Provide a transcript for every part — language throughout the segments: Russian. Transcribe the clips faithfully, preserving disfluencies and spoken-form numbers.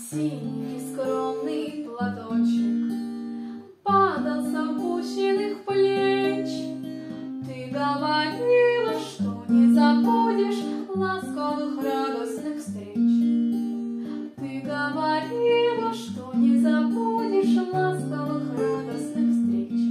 синий скромный платочек падал с опущенных плеч. Ты говорила, что не забудешь ласковых радостных встреч. Ты говорила, что не забудешь ласковых радостных встреч.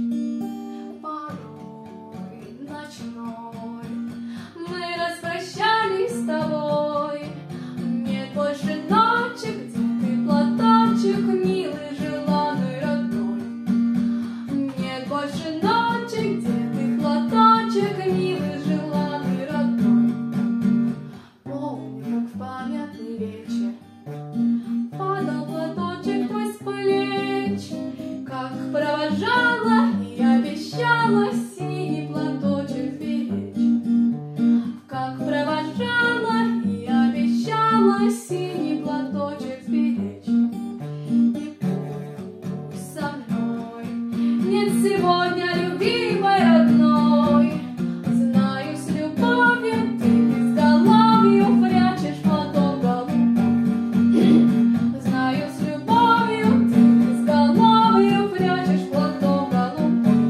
Порой ночной мы распрощались с тобой. Нет больше ночи, где ты платочек милый, желанный, родной. Нет больше ночи, где ты платочек милый, желанный, родной. Помню, как в памятный вечер падал платочек твой с плеч, как провожала и обещала синий платочек беречь. Как провожала и обещала синий платочек беречь. И пусть со мной нет сегодня любимой родной, знаю, с любовью ты безголовью прячешь платок голубой. Знаю, с любовью ты безголовью прячешь платок голубой.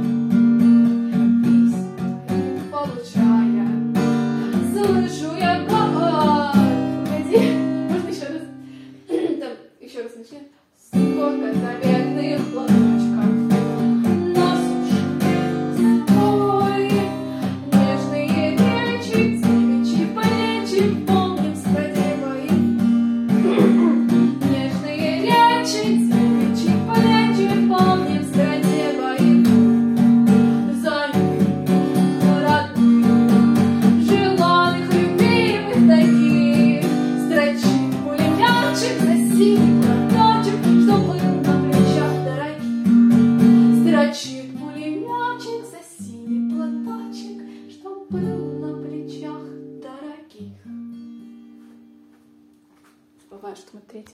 Песню твою получая, слышу я голос. Погоди, можно еще раз? Там, еще раз начни. Сколько заветных платочков на суше стой. Нежные речи, девичьи плечи, помним с продевой. Нежные речи, девичьи плечи, помним с продевой. Зовем родных, желанных, любимых таких. Строчит пулеметчик за синий платочек, что был на плечах дорогих. Строчит пулеметчик за синий платочек, что был на плечах дорогих. Забываю, что мы третий.